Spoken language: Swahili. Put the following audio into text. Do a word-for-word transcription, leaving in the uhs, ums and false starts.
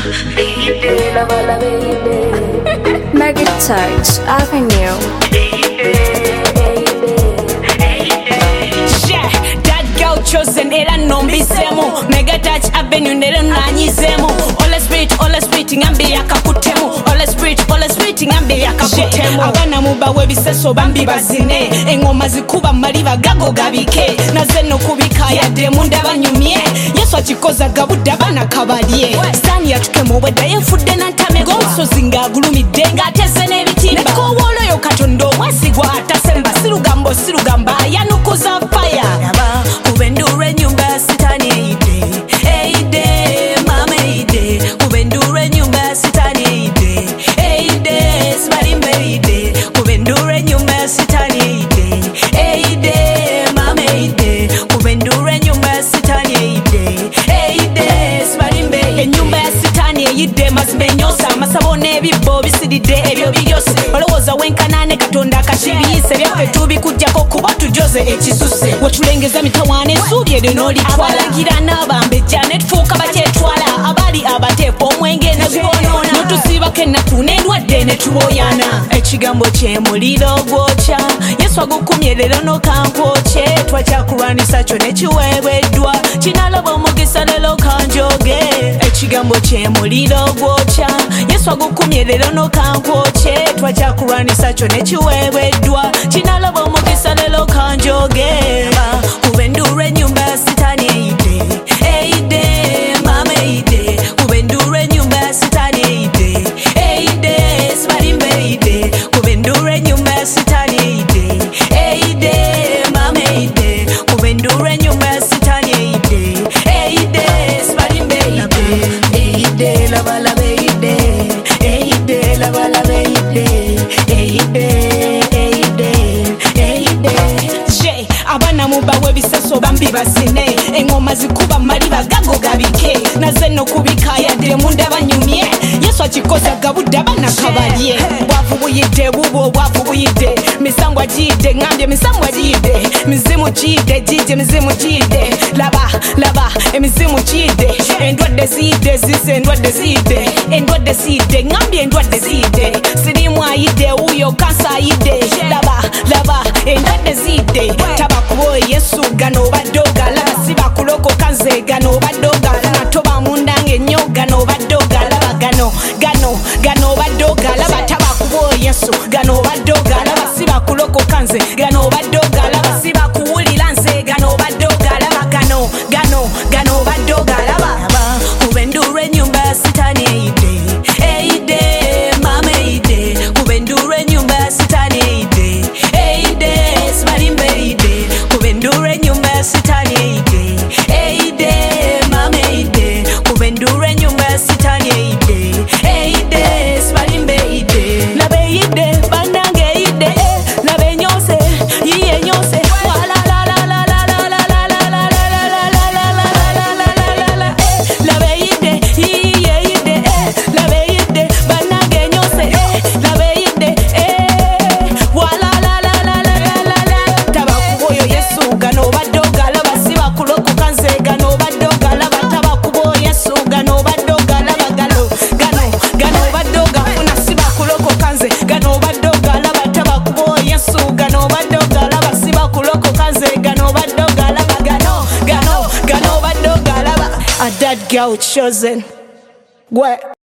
Margaret Touch Avenue. Chosen era nombisemu Mega Touch Avenue nere nanyizemu Ole spirit, ole spirit ngambi yakakutemu Ole spirit, ole spirit ngambi yakakutemu Abana mubawe biseso bambi bazine Engoma zikuba maliba gago gabike Nazeno kubika ya demu ndabanyumye Yesu achikoza gabuda bana kabalye Stani ya tukemu weda yefude na ntame Gonso zinga gulumi denga tese nebitimba Neko wolo yo katondo mwesigwa atasemba Sirugambo sirugamba yanukuza fire Yaba kubendure nyumba sitani eide Eide, mama eide Kubendure nyumba sitani eide Eide, smarimbe eide Kubendure nyumba sitani eide Eide, mama eide Kubendure nyumba sitani eide Eide, smarimbe eide Nyumba ya sitani eide Mazbenyosa Masabone bibo bisidide ebyo biyose Olowoza wenkanane katonda kashibiyise Byafe tubikujjako kuba tujoze ekisuse Wetulengeza mitawane suubye denoli twala Abalangira n'abambejja ne tufuuka bakyetwala Abali abateefu omwenge ne gwonona Notusibako ennaku n'endwadde ne tuboyana Ekigambo ky'emuliro gwokya Yesu agukumye leero n'okankwokye Twakyakulwanisa kyo ne kiweebeddwa Kinalaba omugisa leero kanjoge Ekigambo ky'emuliro gwokya Yesu agukumye leero n'okankwokye Twakyakulwanisa kyo ne kiweebeddwa Kinalaba omugisa leero kanjoge Kubendure nyumba sitani eide Eide, mama eide Kubendure nyumba sitani eide Eide, smarimbe eide Kubendure nyumba sitani eide Eide, mama eide Kubendure nyumba sitani eide Eide, smarimbe eide Eide, lava lava eide Eide, lava lava eide Eide, eide, eide J, abana mubawe biseso bambi basine Engoma zikuba maliba gago gabike Nazeno kubika ya demu ndabanyumye Yesu achikoza gabuda bana kabalye Bwavu buyide bubo bwavu buyide Misangwa jide ngambye misangwa jide Mizimu jide jide mizimu jide Laba laba emizimu jide Endwadde zide zise endwadde zide Endwadde zide ngambye endwadde zide Sirimu ayide uyo kansa ayide Laba laba endwadde zide Tabakubo Yesu gano badoga Laba siba kuloko kanze gano badoga Natoba mundange nyo gano badoga Laba gano gano gano badoga Laba tabakubo Yesu gano badoga Laba siba kuloko kanze gano badoga Laba siba kuwulira nze gano badoga Laba gano gano gano badoga Laba kubendure nyumba sitani eide Eide, mama eide Kubendure nyumba sitani eide Eide, smarimbe eide Kubendure nyumba sitani eide Eide, mama eide Kubendure nyumba sitani eide Eide, smarimbe eide Labe eide, bandange eide Labe nyose, yiye nyose Wala la la la la la la la la la la la la la la la la la la Labe eide, yiye eide Labe eide, bandange nyose Labe eide, wala la la la la la la la Tabakuboyo Yesu gano badoga Laba siba kuloko kanze gano badoga Laba tabakubo Yesu gano badoga Laba gano gano gano badoga Funa siba kuloko kanze gano badoga Laba tabakubo Yesu gano badoga Laba siba kuloko kanze gano badoga Laba gano gano gano badoga Laba A dead girl chosen. What?